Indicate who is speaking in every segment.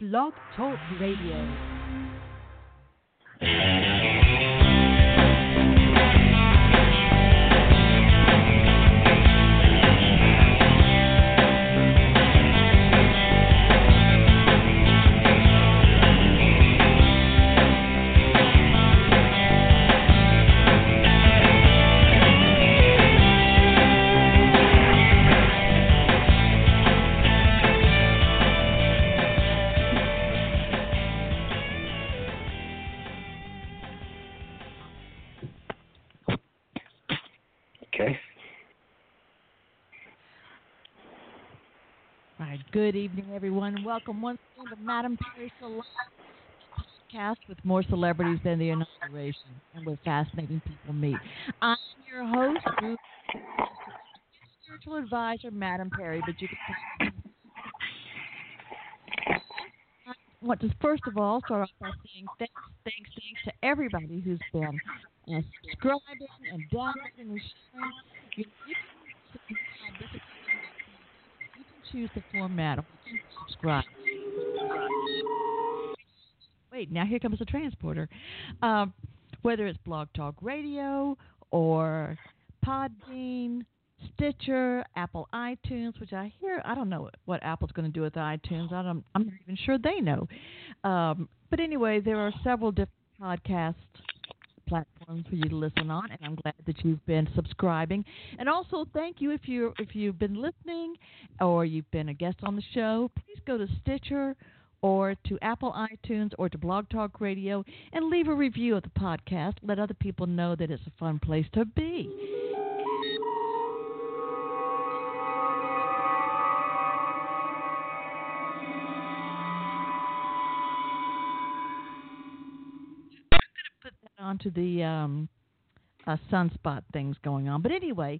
Speaker 1: Blog Talk Radio. Good evening, everyone. Welcome once again to Madam Perry Salon podcast with more celebrities than the inauguration and with fascinating people meet. I'm your host, spiritual advisor, Madam Perry, but you can I want to first of all start off by saying thanks to everybody who's been subscribing and downloading and sharing. You can choose the format of which you subscribe. Wait, now here comes the transporter. Whether it's Blog Talk Radio or Podbean, Stitcher, Apple iTunes, which I don't know what Apple's going to do with iTunes. I'm not even sure they know. But anyway, there are several different podcast platforms for you to listen on, and I'm glad that you've been subscribing. And also, thank you if you've been listening or you've been a guest on the show. Please go to Stitcher or to Apple iTunes or to Blog Talk Radio and leave a review of the podcast. Let other people know that it's a fun place to be. Put that onto the sunspot things going on. But anyway,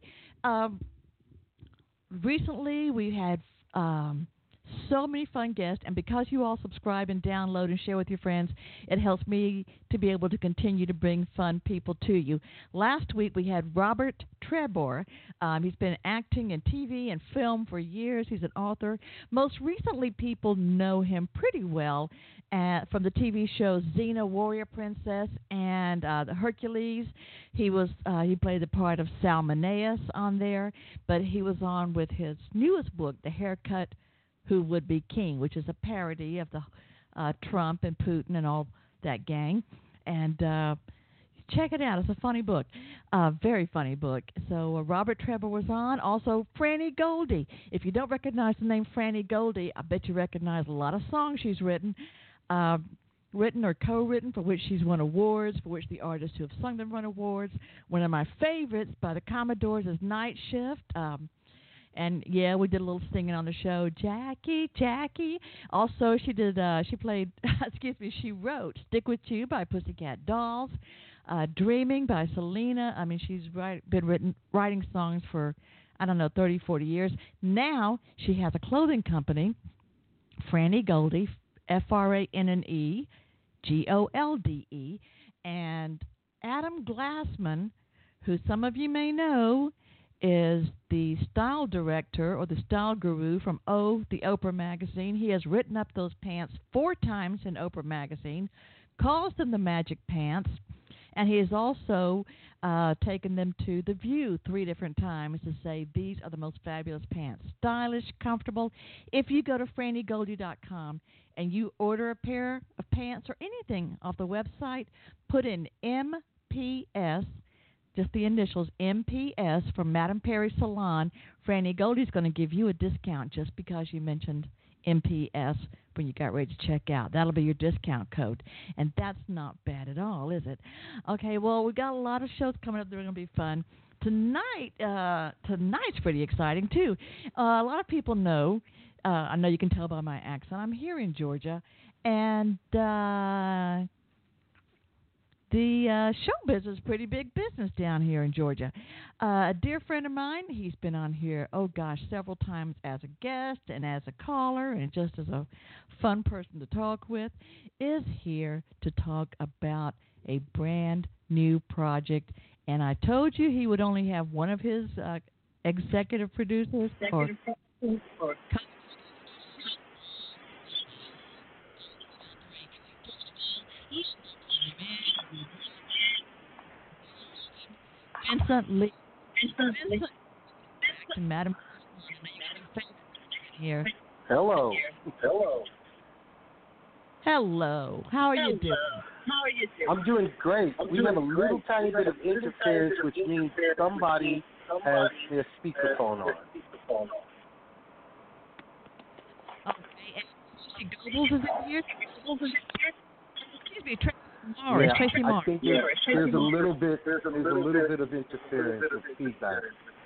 Speaker 1: recently we had so many fun guests, and because you all subscribe and download and share with your friends, it helps me to be able to continue to bring fun people to you. Last week we had Robert Trebor. He's been acting in TV and film for years. He's an author. Most recently, people know him pretty well from the TV shows Xena, Warrior Princess, and the Hercules. He played the part of Salmoneus on there, but he was on with his newest book, The Haircut Who Would Be King, which is a parody of the Trump and Putin and all that gang. And check it out. It's a funny book, very funny book. So Robert Trebor was on. Also, Franny Goldie. If you don't recognize the name Franny Goldie, I bet you recognize a lot of songs she's written or co-written, for which she's won awards, for which the artists who have sung them won awards. One of my favorites by the Commodores is Night Shift. And yeah, we did a little singing on the show. Jackie, Jackie. Also, she wrote Stick With You by Pussycat Dolls, Dreaming by Selena. I mean, she's been writing songs for, 30, 40 years. Now she has a clothing company, Franny Goldie, Franne Golde. And Adam Glassman, who some of you may know, is the style director or the style guru from the Oprah magazine. He has written up those pants 4 times in Oprah magazine, calls them the Magic Pants, and he has also taken them to The View 3 different times to say these are the most fabulous pants. Stylish, comfortable. If you go to FrannyGoldie.com and you order a pair of pants or anything off the website, put in MPS, just the initials, MPS, from Madam Perry Salon. Franny Goldie's going to give you a discount just because you mentioned MPS when you got ready to check out. That'll be your discount code. And that's not bad at all, is it? Okay, well, we got a lot of shows coming up that are going to be fun. Tonight's pretty exciting, too. A lot of people know, I know you can tell by my accent, I'm here in Georgia. And the show business is pretty big business down here in Georgia. A dear friend of mine, he's been on here, several times as a guest and as a caller and just as a fun person to talk with, is here to talk about a brand new project. And I told you he would only have one of his executive producers or Vincent Lee. Vincent and Madam here.
Speaker 2: Hello.
Speaker 1: Hello. How are you doing?
Speaker 2: I'm doing great. We have a little tiny bit of interference, which means somebody has their speakerphone on.
Speaker 1: Okay. And Tracy Goebbels is in here. Excuse me, Tracy Morris.
Speaker 2: Yeah,
Speaker 1: Tracy Morris.
Speaker 2: I think there's a little bit of interference with feedback.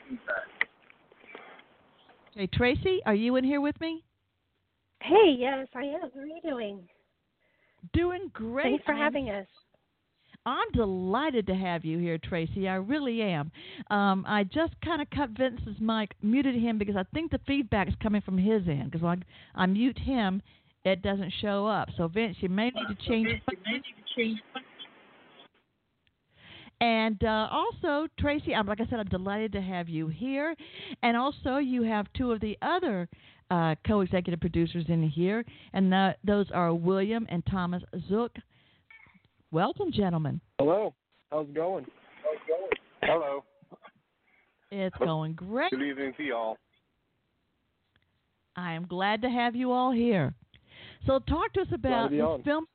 Speaker 1: Okay, Tracy, are you in here with me?
Speaker 3: Hey, yes, I am. How are you doing?
Speaker 1: Doing great.
Speaker 3: Thanks for having us.
Speaker 1: I'm delighted to have you here, Tracy. I really am. I just kind of cut Vince's mic, muted him because I think the feedback is coming from his end. Because when I mute him, it doesn't show up. So, Vince, you may need to change. And also, Tracy, like I said, I'm delighted to have you here. And also, you have two of the other co-executive producers in here, and those are William and Thomas Zook. Welcome, gentlemen.
Speaker 4: Hello. How's it going? Hello.
Speaker 1: It's going great.
Speaker 4: Good evening to y'all.
Speaker 1: I am glad to have you all here. So talk to us about this film,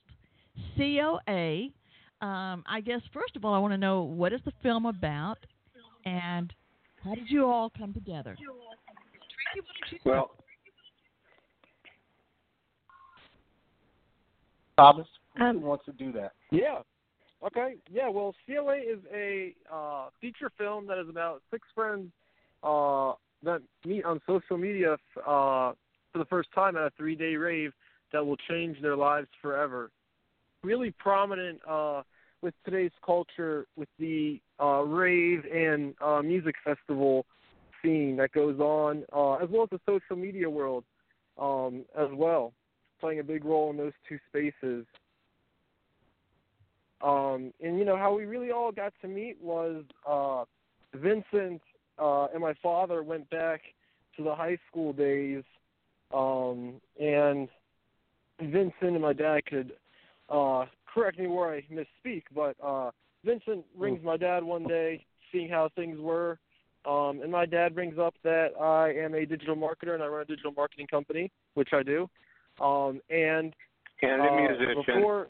Speaker 1: COA. I guess, first of all, I want to know, what is the film about, and how did you all come together? Tracy, what did you
Speaker 4: Well,
Speaker 2: Thomas, who wants to do that?
Speaker 4: yeah. Okay. Yeah, well, COA is a feature film that is about six friends that meet on social media for the first time at a 3-day rave that will change their lives forever. Really prominent with today's culture with the rave and music festival scene that goes on, as well as the social media world as well, playing a big role in those two spaces. And, you know, how we really all got to meet was Vincent and my father went back to the high school days, and Vincent and my dad could correct me where I misspeak, but Vincent rings my dad one day, seeing how things were, and my dad brings up that I am a digital marketer and I run a digital marketing company, which I do. And musician.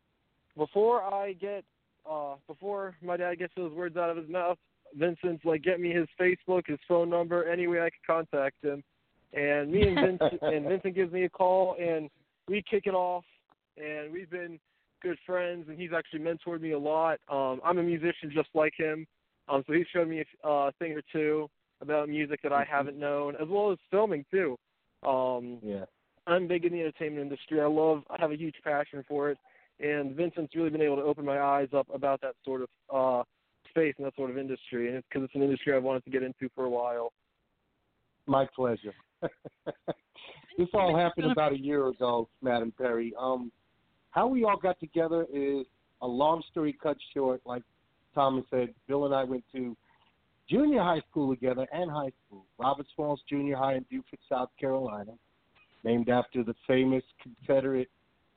Speaker 4: Before my dad gets those words out of his mouth, Vincent's like, get me his Facebook, his phone number, any way I could contact him. And me and Vincent gives me a call, and we kick it off, and we've been good friends, and he's actually mentored me a lot. I'm a musician just like him, so he's showed me a thing or two about music that I haven't known, as well as filming too. I'm big in the entertainment industry. I have a huge passion for it, and Vincent's really been able to open my eyes up about that sort of space and that sort of industry, and it's because it's an industry I've wanted to get into for a while.
Speaker 2: My pleasure. This all happened about a year ago, Madam Perry. How we all got together is a long story cut short. Like Thomas said, Bill and I went to junior high school together and high school. Roberts Falls Junior High in Beaufort, South Carolina, named after the famous Confederate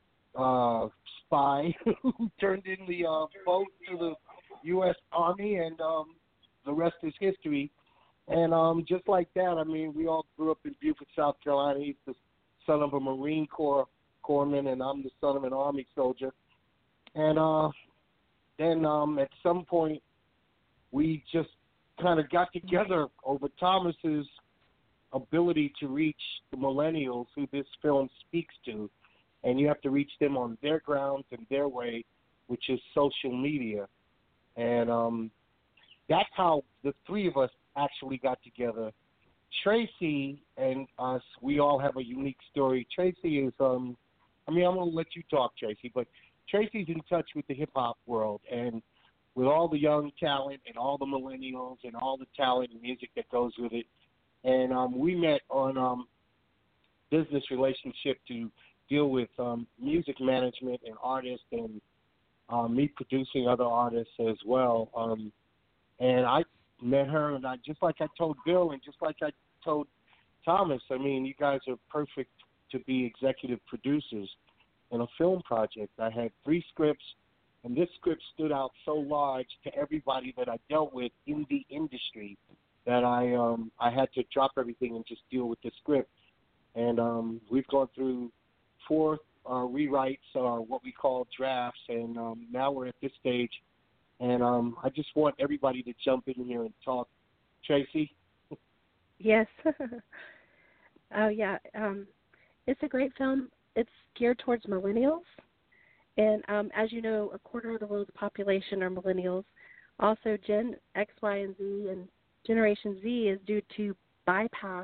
Speaker 2: spy who turned in the vote to the U.S. Army, and the rest is history. And just like that, I mean, we all grew up in Beaufort, South Carolina. He's the son of a Marine Corpsman, and I'm the son of an Army soldier. And then at some point, we just kind of got together over Thomas's ability to reach the millennials who this film speaks to. And you have to reach them on their grounds and their way, which is social media. And that's how the three of us actually got together. Tracy and us, we all have a unique story. Tracy is, I'm going to let you talk, Tracy, but Tracy's in touch with the hip-hop world and with all the young talent and all the millennials and all the talent and music that goes with it. And we met on business relationship to deal with music management and artists, and me producing other artists as well. And I met her, and just like I told Bill and just like I told Thomas, I mean, you guys are perfect to be executive producers in a film project. I had 3 scripts And this script stood out so large to everybody that I dealt with in the industry that I had to drop everything and just deal with the script. And we've gone through 4 rewrites, what we call drafts, and now we're at this stage. And I just want everybody to jump in here and talk. Tracy?
Speaker 3: Yes. Oh, yeah. It's a great film. It's geared towards millennials. And as you know, a quarter of the world's population are millennials. Also, Gen X, Y, and Z, and Generation Z is due to bypass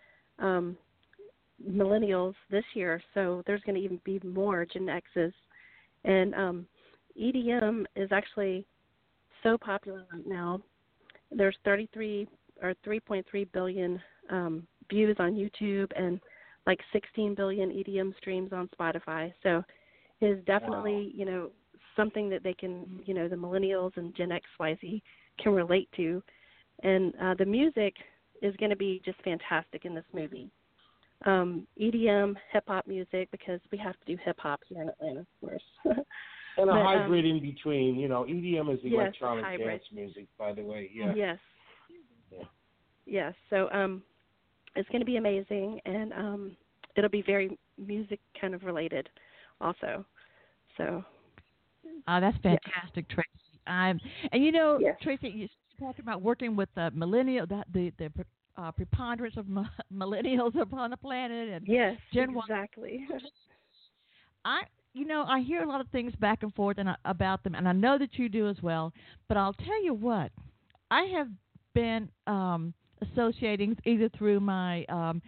Speaker 3: millennials this year. So there's going to even be more Gen X's. And EDM is actually so popular right now. There's 3.3 billion views on YouTube and like 16 billion EDM streams on Spotify. So it is definitely, something that they can, the millennials and Gen X, Y, Z can relate to. And the music is going to be just fantastic in this movie. EDM, hip-hop music, because we have to do hip-hop here in Atlanta, of course.
Speaker 2: And a hybrid in between. EDM is electronic
Speaker 3: hybrid
Speaker 2: dance music, by the way. Yeah.
Speaker 3: Yes.
Speaker 2: Yeah.
Speaker 3: Yes. So it's going to be amazing, and it'll be very music kind of related also. So.
Speaker 1: That's fantastic, Tracy. And
Speaker 3: yes.
Speaker 1: Tracy, you talked about working with the preponderance of millennials upon the planet, and
Speaker 3: yes,
Speaker 1: Gen
Speaker 3: exactly.
Speaker 1: I hear a lot of things back and forth about them, and I know that you do as well. But I'll tell you what, I have been associating either through my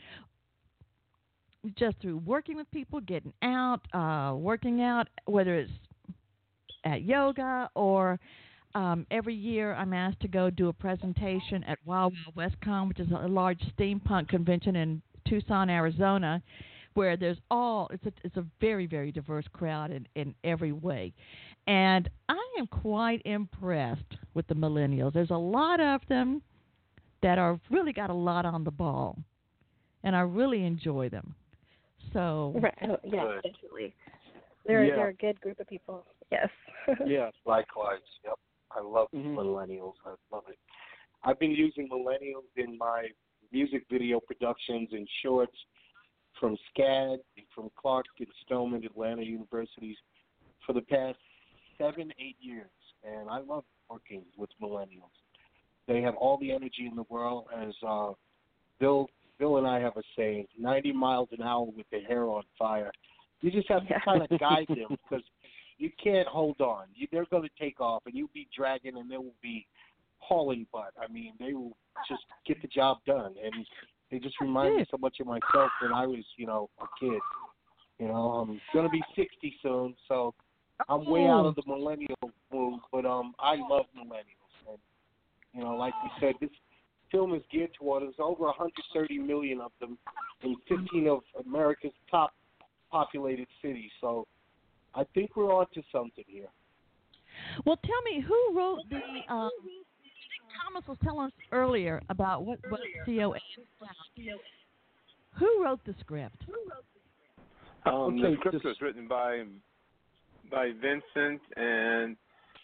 Speaker 1: just through working with people, getting out, working out, whether it's at yoga or every year I'm asked to go do a presentation at Wild Wild WestCon, which is a large steampunk convention in Tucson, Arizona, where there's it's a very, very diverse crowd in every way. And I am quite impressed with the millennials. There's a lot of them that are really got a lot on the ball, and I really enjoy them. So
Speaker 3: right. Yeah, definitely. They're a good group of people. Yes.
Speaker 2: Yeah, likewise. Yep. I love millennials. I love it. I've been using millennials in my music video productions and shorts from SCAD, from Clark and Spelman, Atlanta universities, for the past 7-8 years. And I love working with millennials. They have all the energy in the world. As Bill and I have a saying, 90 miles an hour with their hair on fire. You just have to kind of guide them, because you can't hold on. They're going to take off, and you'll be dragging, and they will be hauling butt. I mean, they will just get the job done. And they just remind me so much of myself when I was, a kid. I'm going to be 60 soon, so I'm way out of the millennial mood. But I love millennials. And, like we said, this film is geared toward, there's over 130 million of them in 15 of America's top populated cities. So I think we're on to something here.
Speaker 1: Well, tell me, who wrote the I think Thomas was telling us earlier about what COA is about. Who wrote the script?
Speaker 5: The script was written by Vincent and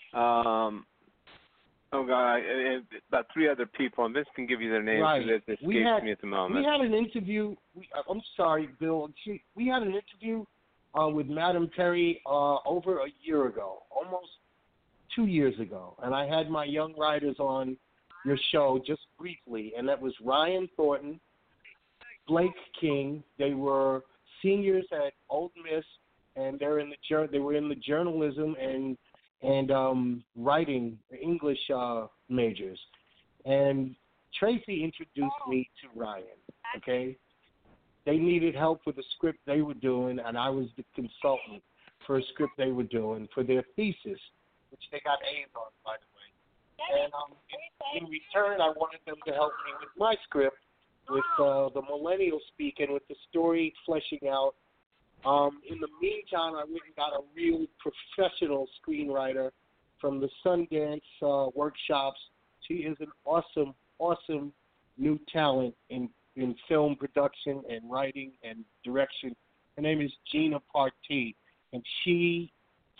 Speaker 5: about 3 other people, and Vince can give you their names.
Speaker 2: Right.
Speaker 5: It escapes me at the moment.
Speaker 2: We had an interview. I'm sorry, Bill. We had an interview with Madam Perry over a year ago, almost 2 years ago, and I had my young writers on your show just briefly, and that was Ryan Thornton, Blake King. They were seniors at Ole Miss, and they were in the journalism and writing English majors. And Tracy introduced me to Ryan. Okay, they needed help with the script they were doing, and I was the consultant for a script they were doing for their thesis, which they got A's on, by the way. And in return, I wanted them to help me with my script, with the millennial speak and with the story fleshing out. In the meantime, I went and got a real professional screenwriter from the Sundance workshops. She is an awesome new talent in film production and writing and direction. Her name is Gina Partee, and she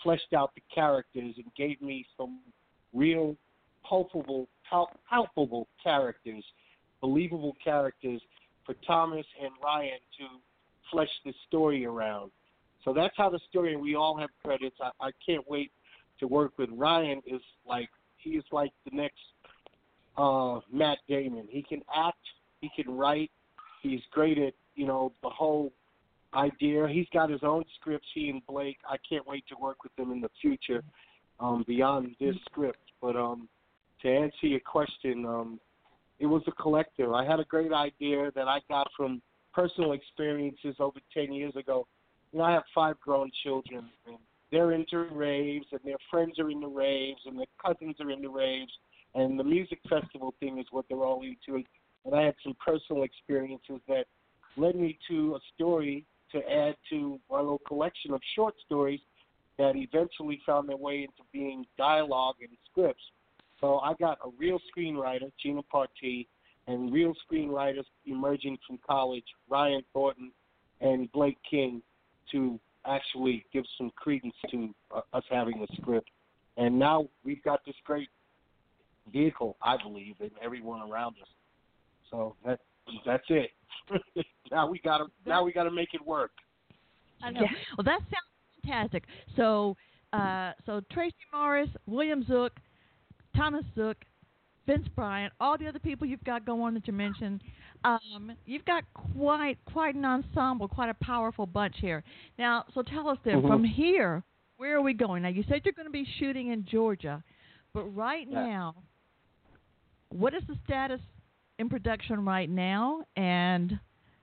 Speaker 2: fleshed out the characters and gave me some real palpable characters, believable characters for Thomas and Ryan to flesh the story around. So that's how the story, and we all have credits. I can't wait to work with Ryan. He is like the next Matt Damon. He can act, he can write, he's great at, the whole idea. He's got his own scripts, he and Blake. I can't wait to work with them in the future beyond this script. But to answer your question, it was a collective. I had a great idea that I got from personal experiences over 10 years ago. I have 5 grown children, and they're into raves, and their friends are into raves, and their cousins are into raves, and the music festival thing is what they're all into. And I had some personal experiences that led me to a story to add to my little collection of short stories that eventually found their way into being dialogue and scripts. So I got a real screenwriter, Gina Partee, and real screenwriters emerging from college, Ryan Thornton and Blake King, to actually give some credence to us having a script. And now we've got this great vehicle, I believe, and everyone around us. So that's it. Now we gotta make it work.
Speaker 1: I know. Yeah. Well, that sounds fantastic. So Tracy Morris, William Zook, Thomas Zook, Vince Bryant, all the other people you've got going that you mentioned. You've got quite an ensemble, quite a powerful bunch here. Now, so tell us then, from here, where are we going? Now, you said you're going to be shooting in Georgia, but right now, what is the status in production right now, and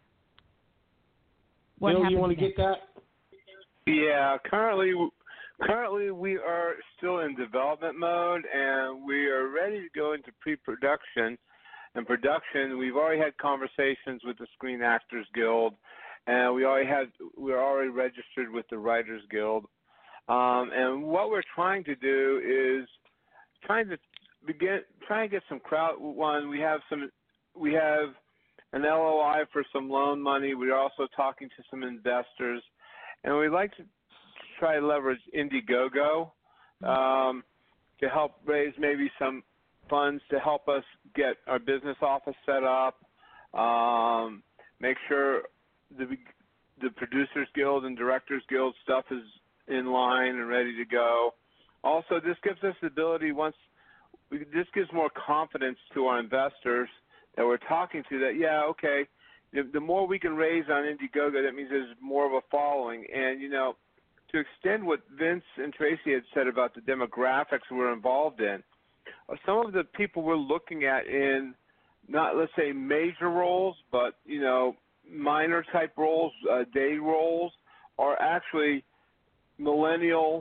Speaker 1: what happens
Speaker 2: Bill, you want to
Speaker 1: next?
Speaker 2: get that?
Speaker 5: Yeah, currently we are still in development mode, and we are ready to go into pre-production. In production, we've already had conversations with the Screen Actors Guild, and we're already registered with the Writers Guild. And what we're trying to do is trying to get some crowd. One, we have an LOI for some loan money. We're also talking to some investors, and we'd like to try to leverage Indiegogo to help raise maybe some funds to help us get our business office set up, make sure the Producers Guild and Directors Guild stuff is in line and ready to go. Also, this gives us the ability this gives more confidence to our investors that we're talking to that, the more we can raise on Indiegogo, that means there's more of a following. And, to extend what Vince and Tracy had said about the demographics we're involved in, some of the people we're looking at in not, let's say, major roles, but, minor type roles, day roles, are actually millennial,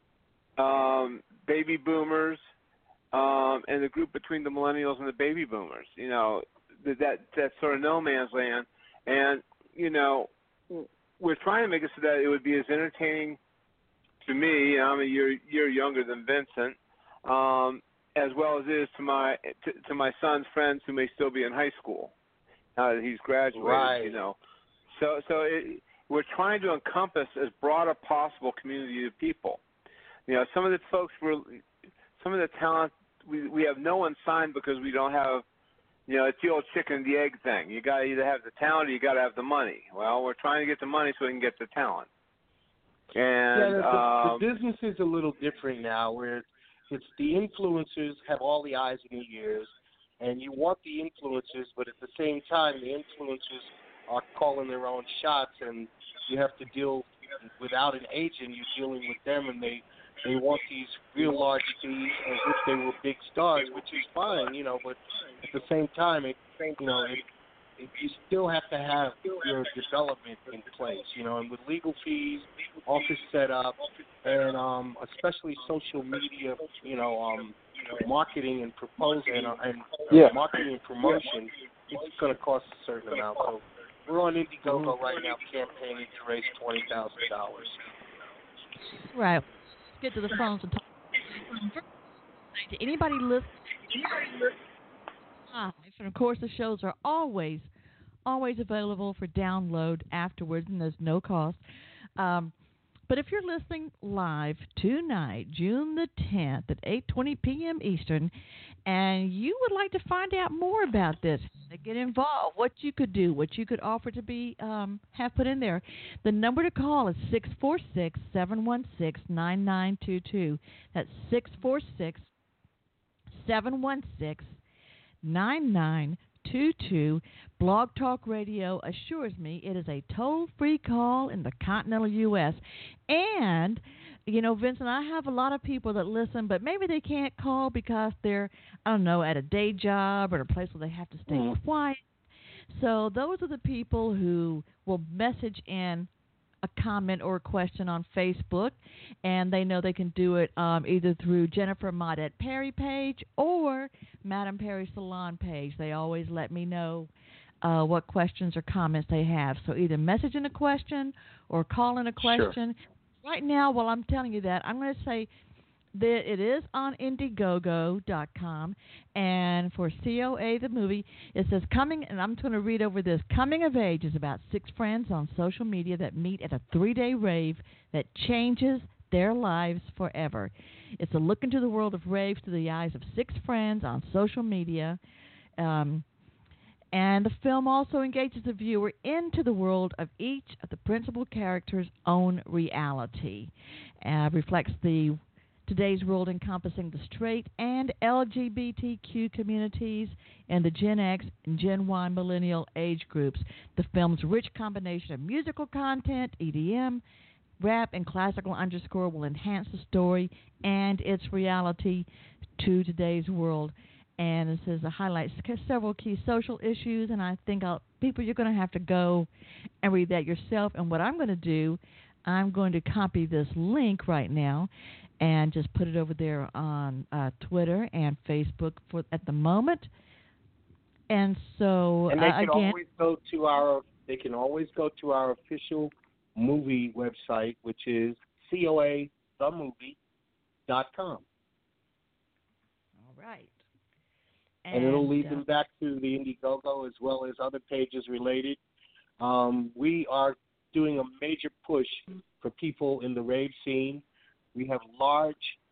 Speaker 5: baby boomers, and the group between the millennials and the baby boomers, that sort of no man's land. And, we're trying to make it so that it would be as entertaining to me, I'm a year younger than Vincent, as well as it is to my son's friends who may still be in high school now that he's graduated.
Speaker 2: Right.
Speaker 5: So we're trying to encompass as broad a possible community of people. Some of the folks some of the talent we have no one signed because we don't have. It's the old chicken and the egg thing. You got to either have the talent or you got to have the money. Well, we're trying to get the money so we can get the talent. And
Speaker 2: the business is a little different now, where it's the influencers have all the eyes and the ears, and you want the influencers, but at the same time, the influencers are calling their own shots, and you have to deal without an agent. You're dealing with them, and they want these real large fees as if they were big stars, which is fine, but at the same time, you still have to have your development in place, and with legal fees, office set up, and especially social media, marketing and marketing and promotion, it's going to cost a certain amount. So we're on Indiegogo right now campaigning to raise $20,000.
Speaker 1: Right. Let's get to the phones and talk. To anybody listening, and of course the shows are always available for download afterwards, and there's no cost. But if you're listening live tonight, June the 10th at 8:20 p.m. Eastern, and you would like to find out more about this, to get involved, what you could do, what you could offer to be have put in there, the number to call is 646-716-9922. That's 646-716-9922. Blog Talk Radio assures me it is a toll-free call in the continental U.S. And, you know, Vincent, I have a lot of people that listen, but maybe they can't call because they're, I don't know, at a day job or a place where they have to stay quiet. So those are the people who will message in a comment or a question on Facebook, and they know they can do it either through Jennifer Maudette Perry page or Madame Perry Salon page. They always let me know what questions or comments they have. So either message in a question or call in a question. Sure. Right now, while I'm telling you that, I'm going to say that it is on Indiegogo.com, and for COA the movie, it says coming, and I'm going to read over this. Coming of Age is about 6 friends on social media that meet at a 3-day rave that changes their lives forever. It's a look into the world of raves through the eyes of 6 friends on social media. And the film also engages the viewer into the world of each of the principal characters' own reality. Reflects today's world encompassing the straight and LGBTQ communities and the Gen X and Gen Y millennial age groups. The film's rich combination of musical content, EDM, rap, and classical underscore will enhance the story and its reality to today's world. And it says it highlights several key social issues, and I think people, you're going to have to go and read that yourself. And what I'm going to do, I'm going to copy this link right now and just put it over there on Twitter and Facebook at the moment. And so,
Speaker 2: and they can
Speaker 1: again,
Speaker 2: they can always go to our official movie website, which is coathemovie.com.
Speaker 1: All right.
Speaker 2: And it'll lead them back to the Indiegogo as well as other pages related. We are doing a major push for people in the rave scene. We have large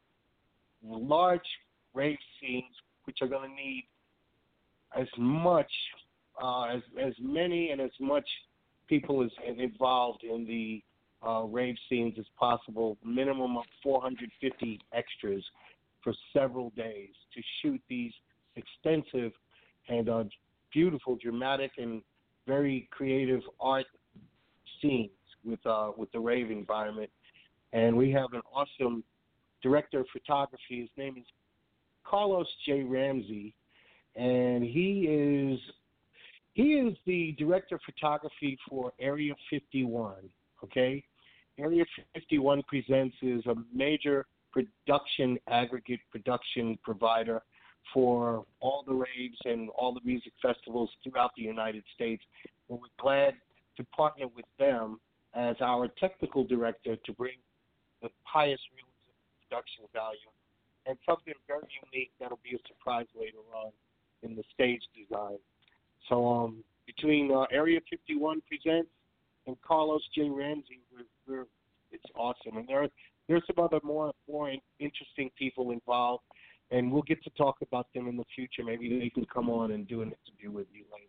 Speaker 2: rave scenes which are going to need as much, as many and as much people as involved in the rave scenes as possible. Minimum of 450 extras for several days to shoot these extensive and beautiful, dramatic, and very creative art scenes with the rave environment. And we have an awesome director of photography. His name is Carlos J. Ramsey, and he is the director of photography for Area 51. Okay, Area 51 Presents is a major aggregate production provider for all the raves and all the music festivals throughout the United States. And we're glad to partner with them as our technical director to bring the highest realism production value and something very unique that'll be a surprise later on in the stage design. So between Area 51 Presents and Carlos J. Ramsey, it's awesome. And there's some other more interesting people involved, and we'll get to talk about them in the future. Maybe they can come on and do an interview with you later.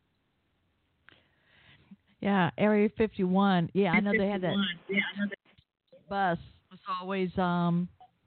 Speaker 1: Yeah, Area 51. Yeah, I know they had that bus. Was always on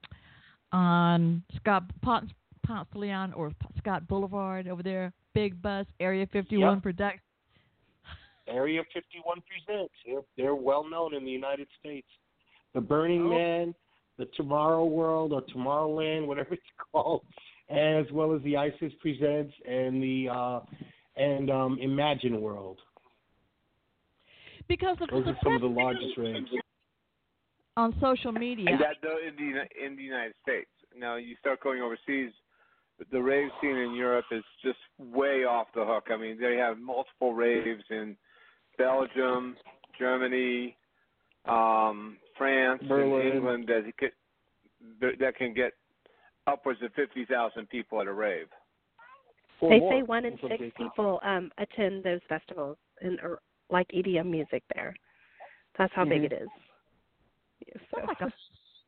Speaker 1: Scott Ponce de Leon or Scott Boulevard over there. Big bus, Area 51 production.
Speaker 2: Area 51 Presents. They're well known in the United States. The Burning Man, the Tomorrow World or Tomorrowland, whatever it's called, as well as the ISIS Presents and the Imagine World.
Speaker 1: Because
Speaker 2: those are some of the largest raves
Speaker 1: on social media.
Speaker 5: And that though in the United States. Now you start going overseas, the rave scene in Europe is just way off the hook. I mean, they have multiple raves in Belgium, Germany, France,
Speaker 4: Berlin,
Speaker 5: and England that can get upwards of 50,000 people at a rave.
Speaker 3: They say 1 in 6 people attend those festivals and like EDM music there. That's how big it is. So.
Speaker 1: That's like a,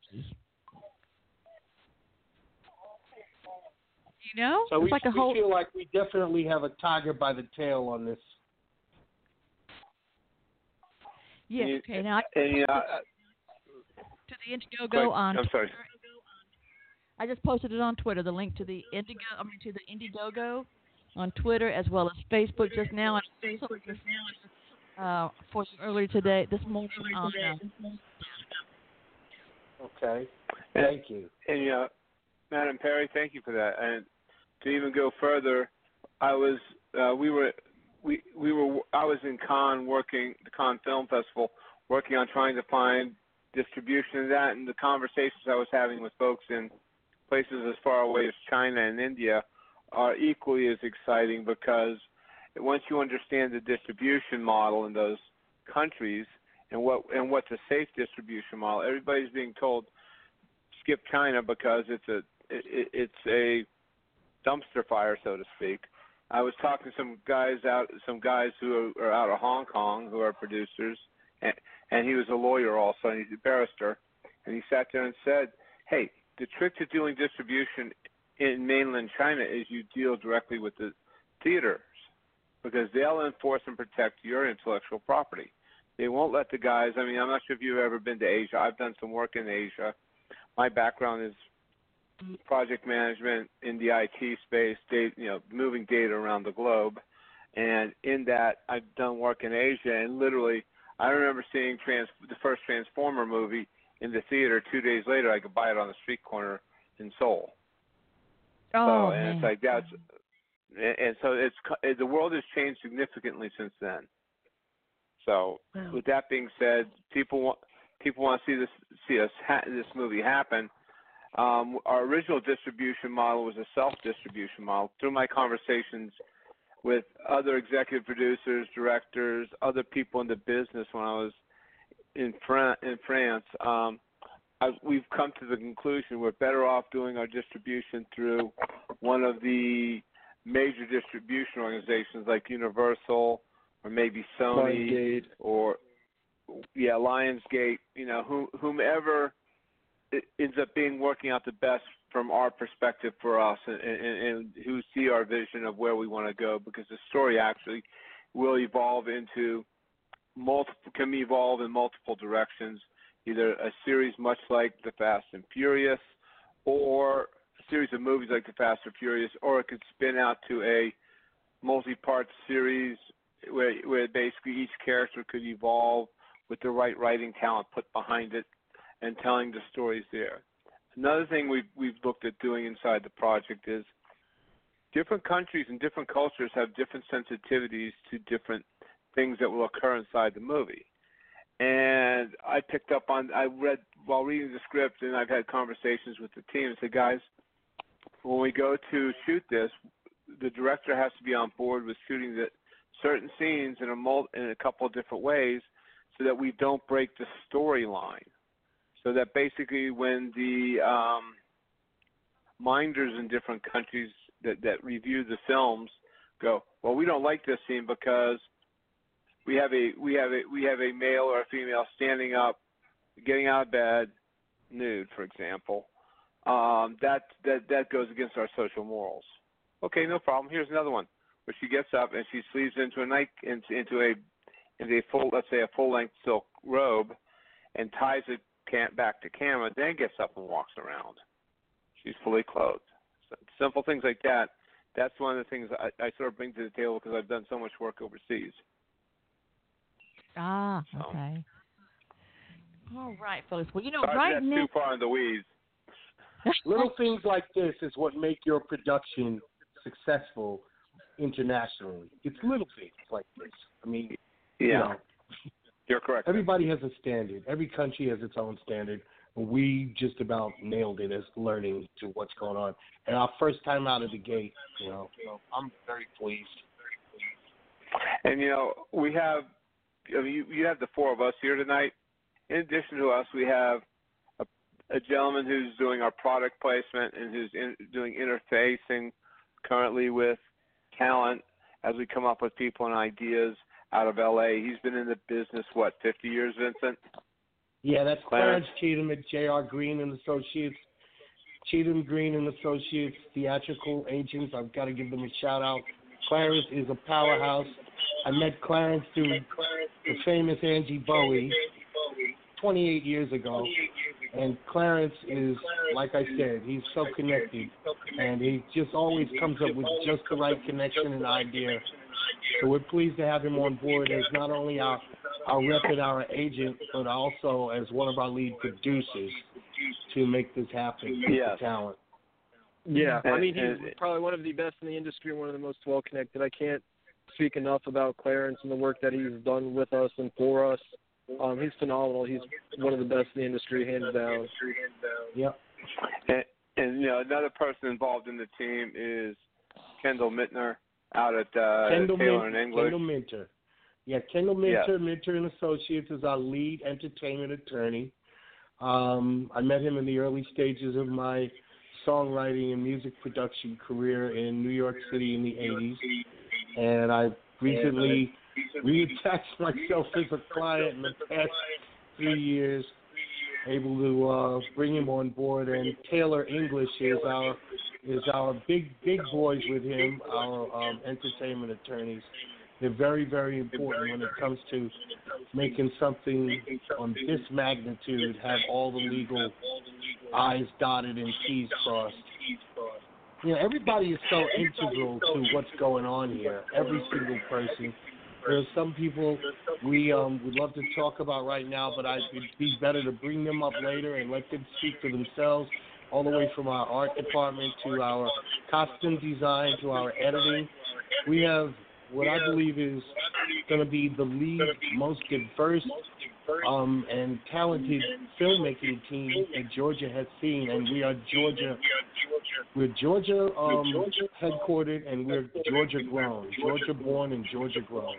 Speaker 2: So
Speaker 1: it's
Speaker 2: we,
Speaker 1: like a
Speaker 2: we
Speaker 1: whole.
Speaker 2: feel like we definitely have a tiger by the tail on this.
Speaker 1: Yeah. Okay. Now
Speaker 5: And
Speaker 1: to the Indiegogo on.
Speaker 5: I'm sorry.
Speaker 1: I just posted it on Twitter. The link to the to the Indiegogo on Twitter as well as Facebook just now. And for you earlier today, this morning on.
Speaker 2: Okay. Thank you.
Speaker 5: And Madam Perry, thank you for that. And to even go further, I was I was in Cannes working the Cannes Film Festival, working on trying to find distribution of that, and the conversations I was having with folks in places as far away as China and India are equally as exciting, because once you understand the distribution model in those countries and what's a safe distribution model, everybody's being told skip China because it's a dumpster fire, so to speak. I was talking to some guys who are out of Hong Kong who are producers, and he was a lawyer also, and he's a barrister, and he sat there and said, "Hey, the trick to doing distribution in mainland China is you deal directly with the theaters, because they'll enforce and protect your intellectual property. They won't let the guys. I mean, I'm not sure if you've ever been to Asia. I've done some work in Asia. My background is project management in the IT space, moving data around the globe. And in that, I've done work in Asia, and literally, I remember seeing the first Transformer movie in the theater. 2 days later, I could buy it on the street corner in Seoul.
Speaker 1: Oh,
Speaker 5: and
Speaker 1: man.
Speaker 5: It's like that's, and so the world has changed significantly since then. So, with that being said, people want to see this movie happen. Our original distribution model was a self-distribution model. Through my conversations with other executive producers, directors, other people in the business when I was in France, we've come to the conclusion we're better off doing our distribution through one of the major distribution organizations like Universal or maybe Sony
Speaker 2: Lionsgate.
Speaker 5: or Lionsgate, whomever it ends up working out the best from our perspective for us, and who see our vision of where we want to go, because the story actually will evolve can evolve in multiple directions, either a series much like The Fast and Furious, or a series of movies like The Fast and Furious, or it could spin out to a multi-part series where basically each character could evolve with the right writing talent put behind it and telling the stories there. Another thing we've looked at doing inside the project is different countries and different cultures have different sensitivities to different things that will occur inside the movie. And I read while reading the script, and I've had conversations with the team and said, guys, when we go to shoot this, the director has to be on board with shooting certain scenes in a couple of different ways so that we don't break the storyline. So that basically when the minders in different countries that review the films go, well, we don't like this scene because we have a male or a female standing up, getting out of bed, nude, for example. That goes against our social morals. Okay, no problem. Here's another one where she gets up and she sleeps into a full length silk robe and ties it back to camera, then gets up and walks around. She's fully clothed. So simple things like that. That's one of the things I sort of bring to the table because I've done so much work overseas.
Speaker 1: Okay. All right, folks. Well,
Speaker 5: Sorry,
Speaker 1: right
Speaker 5: that's
Speaker 1: now.
Speaker 5: too far in the weeds.
Speaker 2: Little things like this is what make your production successful internationally. It's little things like this. I mean,
Speaker 5: You're correct.
Speaker 2: Everybody has a standard. Every country has its own standard. We just about nailed it as learning to what's going on. And our first time out of the gate, I'm very pleased.
Speaker 5: And, we have, you have the four of us here tonight. In addition to us, we have a gentleman who's doing our product placement and who's doing interfacing currently with talent as we come up with people and ideas out of L.A. He's been in the business, 50 years, Vincent?
Speaker 2: Yeah, that's Clarence Cheatham at J.R. Green and Associates. Cheatham, Green and Associates, theatrical agents. I've got to give them a shout out. Clarence is a powerhouse. I met Clarence through the famous Angie Bowie 28 years ago. And Clarence is, like I said, he's so connected. And he just always comes up with just the right connection and idea. So we're pleased to have him on board as not only our rep and our agent, but also as one of our lead producers to make this happen with the talent.
Speaker 4: Yeah, I mean, he's probably one of the best in the industry and one of the most well-connected. I can't speak enough about Clarence and the work that he's done with us and for us. He's phenomenal. He's one of the best in the industry, hands down.
Speaker 2: Yep.
Speaker 5: And another person involved in the team is Kendall Mittner out at Taylor and English.
Speaker 2: Kendall Minter. Yeah, Kendall Minter, Minter and Associates is our lead entertainment attorney. I met him in the early stages of my songwriting and music production career in New York City in the 80s. And I recently reattached myself as a client in the past 3 years, able to bring him on board. And Taylor English is our big boys with him, our entertainment attorneys. They're very, very important when it comes to making something on this magnitude have all the legal I's dotted and T's crossed. Everybody is so integral to what's going on here, every single person. There's some people we would love to talk about right now, but it'd be better to bring them up later and let them speak for themselves, all the way from our art department to our costume design to our editing. We have what I believe is going to be the lead, most diverse and talented filmmaking team that Georgia has seen, and we're Georgia headquartered, and we're Georgia grown, Georgia born and Georgia grown.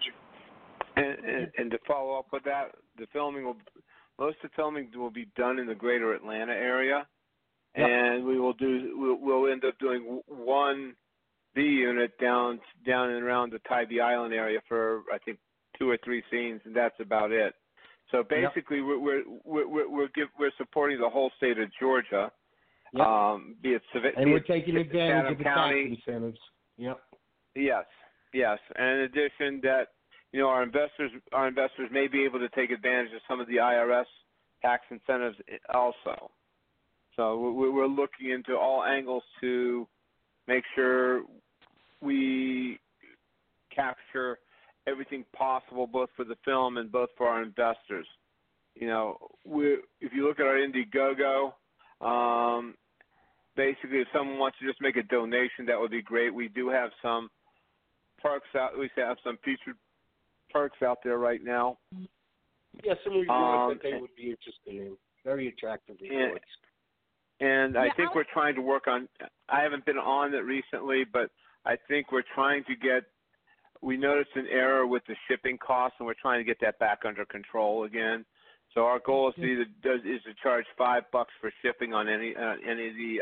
Speaker 5: And to follow up with that, most of the filming will be done in the greater Atlanta area, and we'll end up doing one B unit down and around the Tybee Island area for I think 2 or 3 scenes, and that's about it. So basically, we're supporting the whole state of Georgia, be it
Speaker 2: and we're taking advantage of the tax incentives.
Speaker 5: Yep. Yes. And in addition, that our investors may be able to take advantage of some of the IRS tax incentives also. So we're looking into all angles to make sure we capture everything possible, both for the film and both for our investors. If you look at our Indiegogo, basically, if someone wants to just make a donation, that would be great. We do have some perks out. We have some featured perks out there right now.
Speaker 2: Yeah, some rewards that they would be interested in. Very attractive rewards.
Speaker 5: And I think we're trying to work on. I haven't been on it recently, but I think we're trying to get. We noticed an error with the shipping costs, and we're trying to get that back under control again. So our goal is to charge $5 for shipping on any of the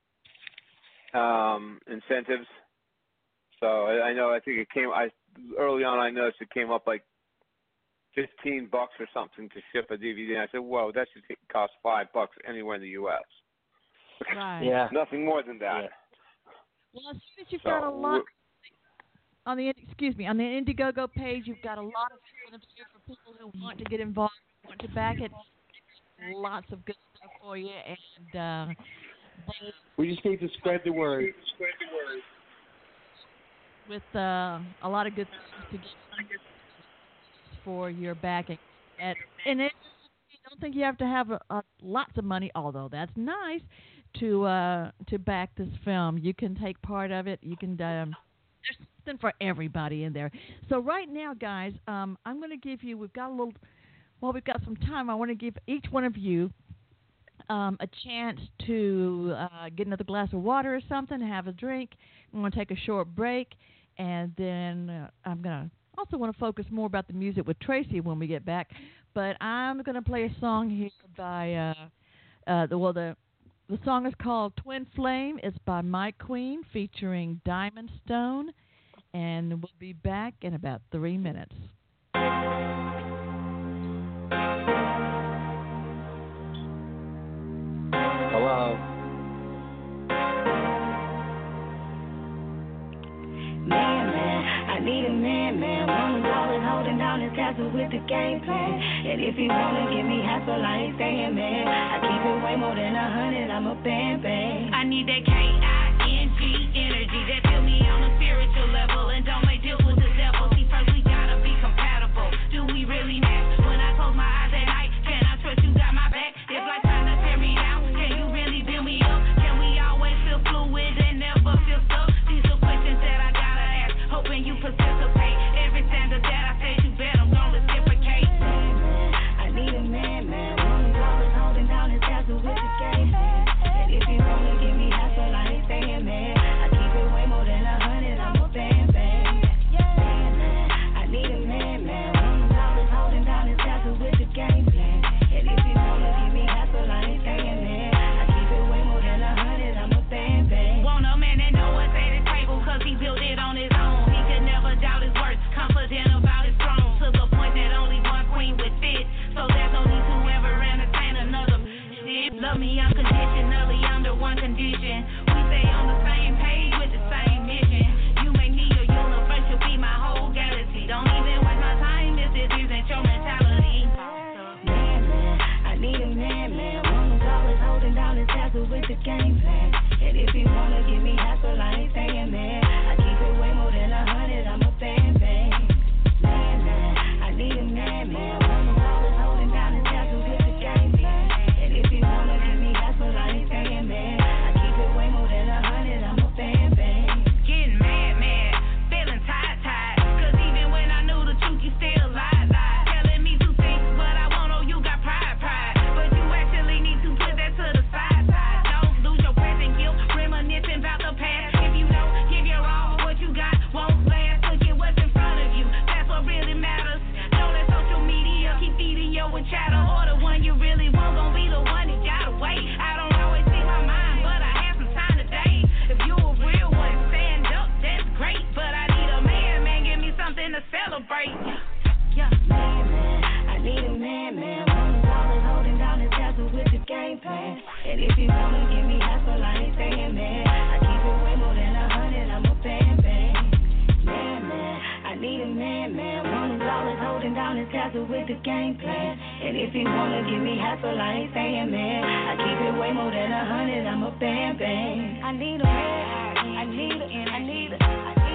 Speaker 5: incentives. So I know. I think it came. Early on, I noticed it came up like $15 or something to ship a DVD. And I said, "Whoa, that should cost $5 anywhere in the U.S."
Speaker 1: Right.
Speaker 2: Yeah.
Speaker 5: Nothing more than that.
Speaker 2: Yeah.
Speaker 1: Well, as soon as you've got a lot on the Indiegogo page, you've got a lot of incentives here for people who want to get involved, want to back it. Lots of good stuff for you, and
Speaker 2: we just need to spread the word.
Speaker 1: With a lot of good things to get for your backing, and you don't think you have to have lots of money, although that's nice to back this film. You can take part of it. You can. There's something for everybody in there. So right now, guys, I'm going to give you. We've got some time. I want to give each one of you a chance to get another glass of water or something, have a drink. I'm going to take a short break, and then I'm going to also want to focus more about the music with Tracy when we get back. But I'm going to play a song here by the song is called Twin Flame. It's by Mike Queen featuring Diamond Stone, and we'll be back in about 3 minutes.
Speaker 6: man. One was always holding down his castle with the game plan. And if he wanna give me hassle, I ain't staying, man. I keep it way more than 100, I'm a bang bang. I need that K-I-N-G energy that fill me on a spiritual level and don't make deals with the devil. See, first we gotta be compatible. Do we really match? When I close my eyes at night, can I trust you got my back? If life trying to tear me down, can you really build me up? Can we always feel fluid and never feel stuck? These are questions that I gotta ask, hoping you participate. Every standard that I say you bet I'm gonna reciprocate. I need a man, one who's always holding down his castle with the game. And if you wanna give me hassle, I ain't staying, man. I keep it way more than 100, I'm a bang bang. I need a man, one who's always holding down his castle with the game plan. And if you wanna give me hassle, I ain't staying, man. I keep it way more than 100, I'm a bang bang. Want a man that know what's at his table, cause he built it on his own. He could never doubt his worth, confident about his throne. To the point that only one queen would fit, so there's no need to ever entertain another shit. Love me unconditionally under one condition. We stay on the same page with the same mission. You make me your universe, you'll be my whole galaxy. Don't even waste my time if this isn't your mentality. Man, I need a man, one who's always holding down his castle with the game plan. And if you wanna give me hassle, I ain't staying, man. I keep it way more than 100, I'm a bang bang. Man, I need a man, one who's always holding down his castle with the game plan. And if you wanna give me hassle, I ain't staying, man. I keep it way more than 100, I'm a bang bang. Getting mad, feeling tired. Cause even when I knew the truth, you still lied. Telling me to think what I want, oh, you got pride. But you actually need to put that to the side. Don't lose your present guilt, reminiscing about the past. If you don't give your all, what you got won't last. Look at what's in front of you, that's what really matters. Don't let social media keep feeding you with chatter. Or the one you really want gon' be the one that gotta wait. I don't always see my mind, but I have some time today. If you a real one, stand up, that's great. But I need a man, give me something to celebrate. Yeah, I need a man, one who's always holding down his castle with the game plan. And if you wanna give me hassle, I ain't staying, man. I keep it way more than 100, I'm a bang bang. Man, I need a man, one who's always holding down his castle with the game plan. And if you wanna give me hassle, I ain't staying, man. I keep it way more than 100, I'm a bang bang. I need a man, I need a man, I need a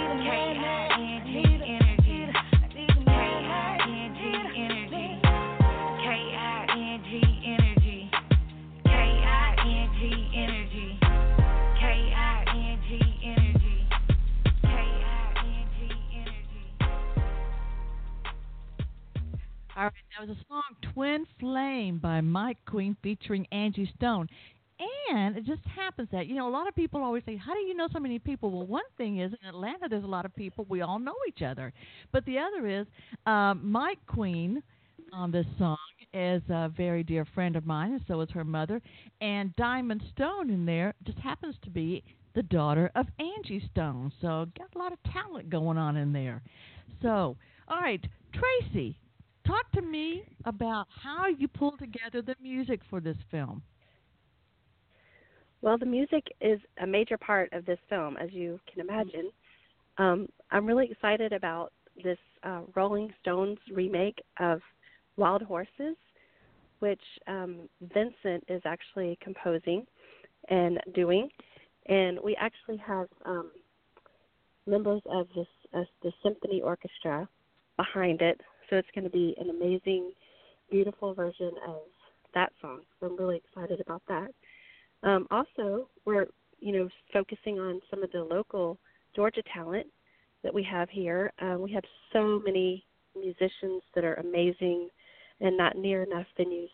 Speaker 1: All right, that was a song, Twin Flame by Mike Queen featuring Angie Stone. And it just happens that, a lot of people always say, how do you know so many people? Well, one thing is, in Atlanta, there's a lot of people. We all know each other. But the other is, Mike Queen on this song is a very dear friend of mine, and so is her mother. And Diamond Stone in there just happens to be the daughter of Angie Stone. So got a lot of talent going on in there. So, all right, Tracy, talk to me about how you pulled together the music for this film.
Speaker 3: Well, the music is a major part of this film, as you can imagine. I'm really excited about this Rolling Stones remake of Wild Horses, which Vincent is actually composing and doing. And we actually have members of the symphony orchestra behind it. So it's going to be an amazing, beautiful version of that song. So I'm really excited about that. Also, we're, focusing on some of the local Georgia talent that we have here. We have so many musicians that are amazing and not near enough venues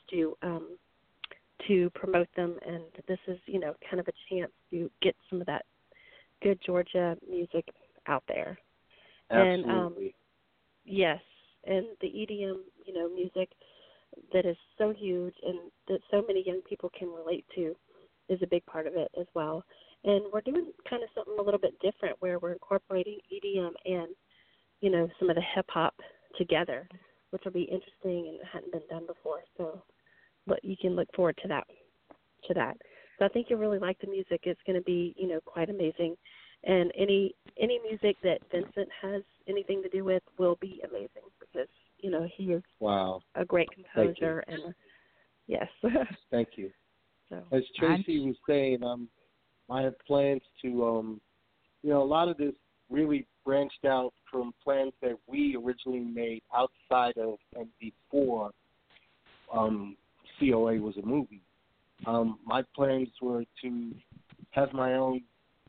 Speaker 3: to promote them. And this is, kind of a chance to get some of that good Georgia music out there.
Speaker 2: Absolutely.
Speaker 3: And, yes, and the EDM, music that is so huge and that so many young people can relate to is a big part of it as well. And we're doing kind of something a little bit different where we're incorporating EDM and, some of the hip-hop together, which will be interesting and hadn't been done before. So but you can look forward to that. So I think you'll really like the music. It's going to be, quite amazing. And any music that Vincent has anything to do with will be amazing because, you know, he is
Speaker 2: Wow.
Speaker 3: a great composer. And yes.
Speaker 2: Thank you.
Speaker 3: So.
Speaker 2: As Tracy was saying, I have plans to, you know, a lot of this really branched out from plans that we originally made outside of and before COA was a movie. My plans were to have my own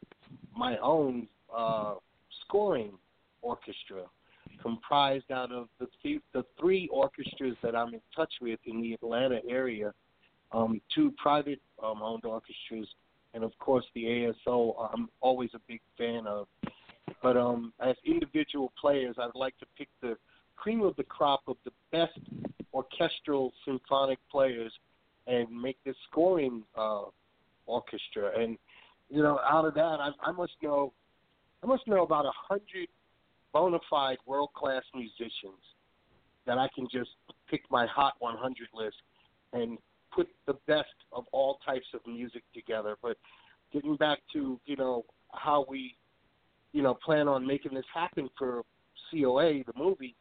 Speaker 2: scoring orchestra comprised out of the three orchestras that I'm in touch with in the Atlanta area, two private owned orchestras, and of course the ASO I'm always a big fan of. But as individual players, I'd like to pick the cream of the crop of the best orchestral symphonic players and make this scoring orchestra. And you know, out of that, I must know about 100 bona fide world-class musicians that I can just pick my Hot 100 list and put the best of all types of music together. But getting back to, you know, how we, you know, plan on making this happen for COA, the movie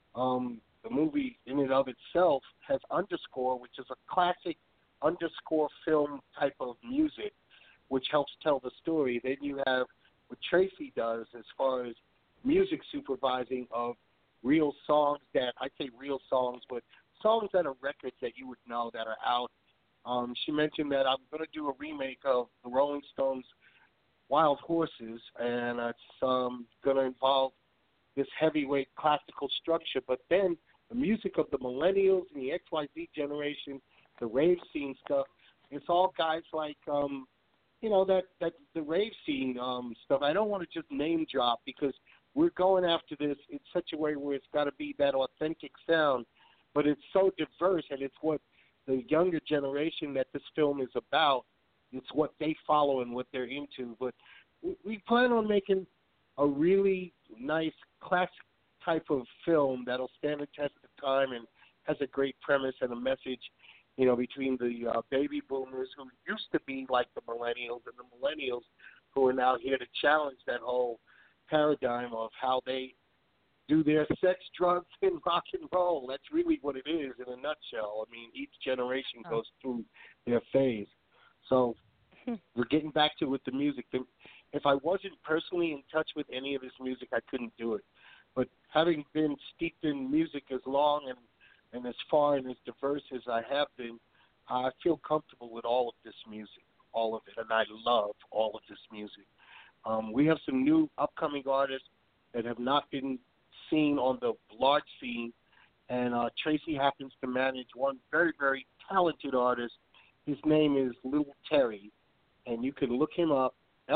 Speaker 2: in and of itself has Underscore, which is a classic underscore film type of music, which helps tell the story. Then you have what Tracy does as far as music supervising of real songs that, I say real songs, but songs that are records that you would know that are out. She mentioned that I'm going to do a remake of the Rolling Stones' Wild Horses, and it's going to involve this heavyweight classical structure, but then the music of the millennials and the XYZ generation, the rave scene stuff, it's all guys like, you know, that the rave scene stuff. I don't want to just name drop because we're going after this in such a way where it's got to be that authentic sound, but it's so diverse, and it's what the younger generation that this film is about. It's what they follow and what they're into. But we plan on making a really nice classic type of film that'll stand the test of time and has a great premise and a message, you know, between the baby boomers who used to be like the millennials and the millennials who are now here to challenge that whole paradigm of how they do their sex, drugs, and rock and roll. That's really what it is in a nutshell. I mean, each generation goes through their phase. So we're getting back to it with the music. If I wasn't personally in touch with any of this music, I couldn't do it. But having been steeped in music as long and as far and as diverse as I have been, I feel comfortable with all of this music, all of it, and I love all of this music. We have some new upcoming artists that have not been seen on the large scene, and Tracy happens to manage one very, very talented artist. His name is Lil Terry, and you can look him up,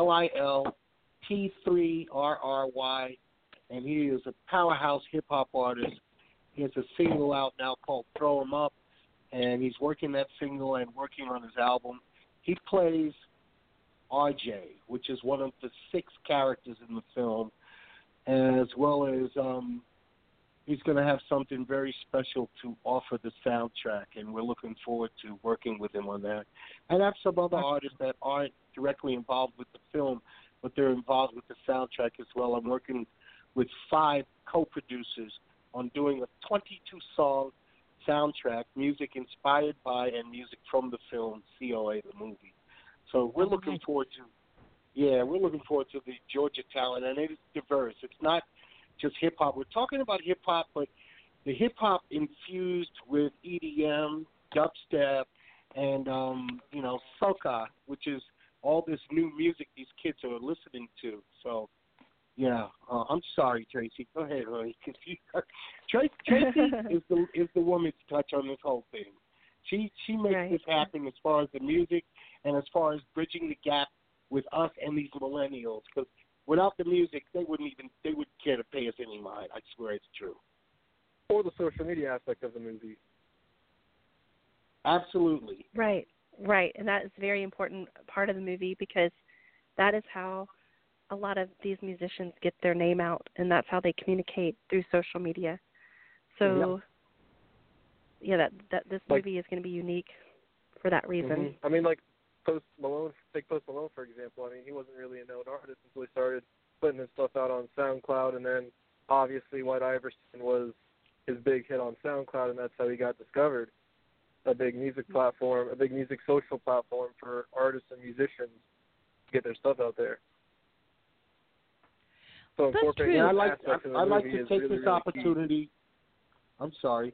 Speaker 2: LILT3RRY, and he is a powerhouse hip-hop artist. He has a single out now called Throw 'Em Up, and he's working that single and working on his album. He plays RJ, which is one of the 6 characters in the film, as well as he's going to have something very special to offer the soundtrack, and we're looking forward to working with him on that. And I have some other artists that aren't directly involved with the film, but they're involved with the soundtrack as well. I'm working with 5 co-producers on doing a 22-song soundtrack, music inspired by and music from the film COA, the movie. So we're looking forward to, the Georgia talent, and it is diverse. It's not just hip-hop. We're talking about hip-hop, but the hip-hop infused with EDM, dubstep, and, soca, which is all this new music these kids are listening to. So, yeah, I'm sorry, Tracy. Go ahead, honey. Tracy is the woman's touch on this whole thing. She makes this happen as far as the music and as far as bridging the gap with us and these millennials. Because without the music, they wouldn't care to pay us any mind. I swear it's true.
Speaker 4: Or the social media aspect of the movie.
Speaker 2: Absolutely.
Speaker 3: Right. And that is a very important part of the movie because that is how a lot of these musicians get their name out, and that's how they communicate through social media. So, that this movie is going to be unique for that reason.
Speaker 4: Mm-hmm. I mean, like Post Malone, for example. I mean, he wasn't really a known artist until he started putting his stuff out on SoundCloud, and then obviously White Iverson was his big hit on SoundCloud, and that's how he got discovered. A big music platform, a big music social platform for artists and musicians to get their stuff out there. So
Speaker 1: That's
Speaker 4: incorporating
Speaker 1: true.
Speaker 2: I'd like
Speaker 4: aspects of the
Speaker 2: I'd like
Speaker 4: movie
Speaker 2: to
Speaker 4: is
Speaker 2: take
Speaker 4: really,
Speaker 2: this
Speaker 4: really
Speaker 2: opportunity.
Speaker 4: key.
Speaker 2: I'm sorry.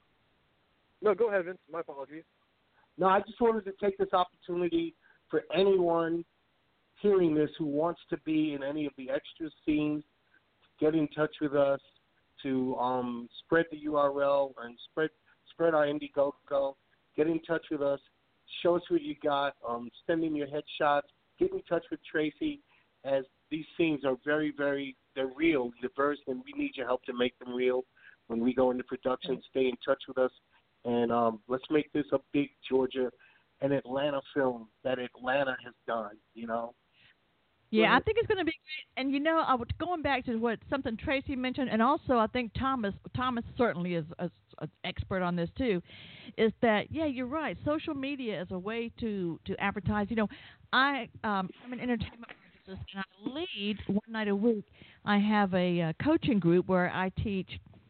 Speaker 4: No, go ahead, Vince. My apologies.
Speaker 2: No, I just wanted to take this opportunity for anyone hearing this who wants to be in any of the extra scenes, get in touch with us to spread the URL and spread our Indiegogo. Get in touch with us. Show us what you got. Send in your headshots. Get in touch with Tracy, as these scenes are very, very, they're real, diverse, and we need your help to make them real. When we go into production, stay in touch with us, and let's make this a big Georgia and Atlanta film that Atlanta has done, you know?
Speaker 1: Yeah, I think it's going to be great. And, you know, going back to something Tracy mentioned, and also I think Thomas certainly is an expert on this too, is that, yeah, you're right. Social media is a way to advertise. You know, I'm an entertainment publicist, and I lead one night a week. I have a coaching group where I teach.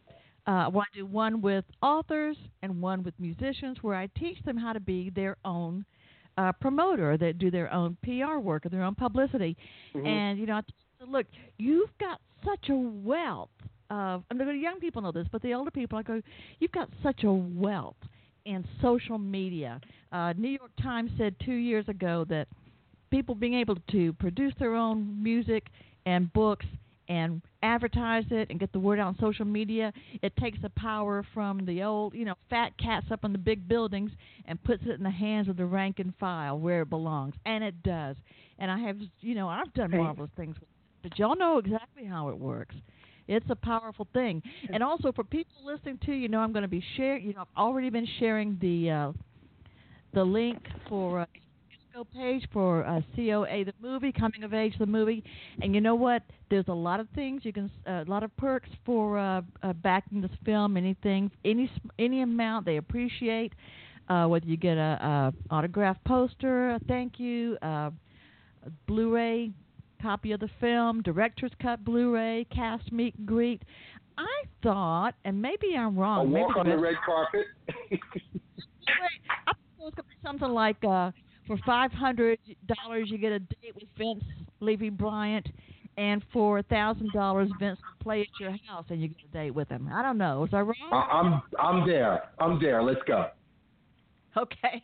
Speaker 1: I do one with authors and one with musicians, where I teach them how to be their own promoter, that do their own PR work or their own publicity.
Speaker 4: Mm-hmm.
Speaker 1: And, you know, I said, look, you've got such a wealth of, and the young people know this, but the older people, I go, you've got such a wealth in social media. New York Times said 2 years ago that people being able to produce their own music and books and advertise it and get the word out on social media, it takes the power from the old, you know, fat cats up in the big buildings and puts it in the hands of the rank and file where it belongs. And it does. And I have, you know, I've done marvelous things, but y'all know exactly how it works. It's a powerful thing. And also for people listening to, you know, I'm going to be sharing, you know, I've already been sharing the link for page for COA the movie, Coming of Age the movie, and you know what? There's a lot of things you can, a lot of perks for backing this film. Anything, any amount they appreciate. Whether you get a autographed poster, a thank you, a Blu-ray copy of the film, director's cut Blu-ray, cast meet and greet. I thought, and maybe I'm wrong.
Speaker 2: A walk on the red carpet.
Speaker 1: I thought it was going to be something like. For $500, you get a date with Vince Levy Bryant, and for $1,000, Vince will play at your house, and you get a date with him. I don't know. Is that wrong?
Speaker 2: I'm there. I'm there. Let's go.
Speaker 1: Okay.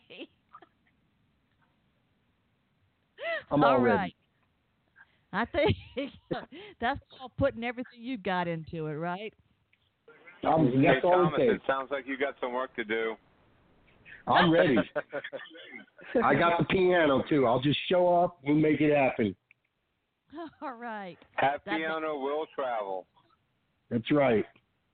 Speaker 2: I'm all ready.
Speaker 1: Right. I think that's all putting everything you got into it, right?
Speaker 5: Hey,
Speaker 2: that's all
Speaker 5: Thomas,
Speaker 2: it
Speaker 5: it
Speaker 2: takes.
Speaker 5: sounds like you got some work to do.
Speaker 2: I'm ready. I got the piano, too. I'll just show up. We'll make it happen.
Speaker 1: All right.
Speaker 5: That piano will travel.
Speaker 2: That's right.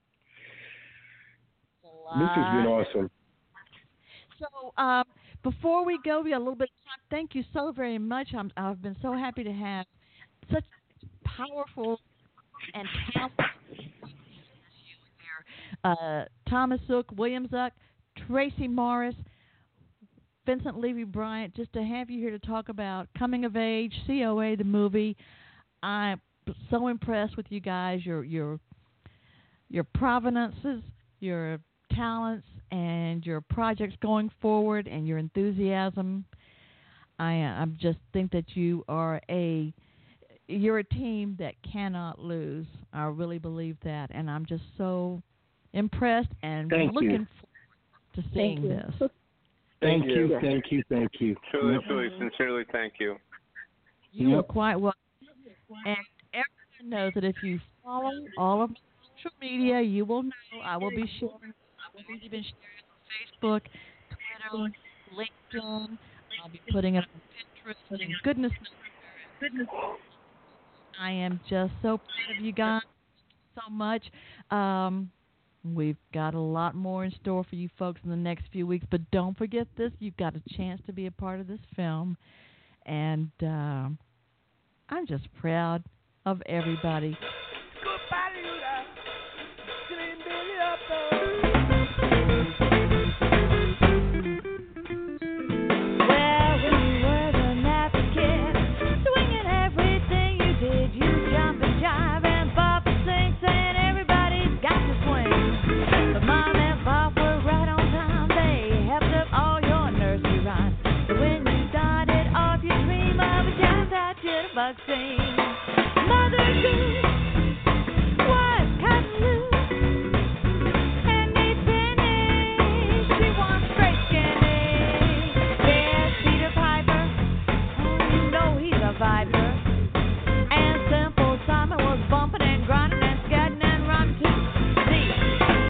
Speaker 2: This has been awesome.
Speaker 1: So before we go, we got a little bit of time. Thank you so very much. I've been so happy to have such powerful and talented people here. Thomas Zook, William Zook, Tracy Morris, Vincent Levy Bryant, just to have you here to talk about Coming of Age, COA, the movie. I'm so impressed with you guys, your provenances, your talents, and your projects going forward, and your enthusiasm. I just think that you're a team that cannot lose. I really believe that, and I'm just so impressed and looking forward to seeing this.
Speaker 2: Thank you.
Speaker 5: Truly, sincerely, thank you.
Speaker 1: You are quite welcome. And everyone knows that if you follow all of my social media, you will know I will be sharing. I've already been sharing on Facebook, Twitter, LinkedIn. I'll be putting it on Pinterest. And goodness, I am just so proud of you guys so much. We've got a lot more in store for you folks in the next few weeks, but don't forget this. You've got a chance to be a part of this film, and I'm just proud of everybody.
Speaker 6: Well, when you were the nappy kid, swinging everything you did, you jump and jive and bop and sing, saying jitterbug sing. Mother Goose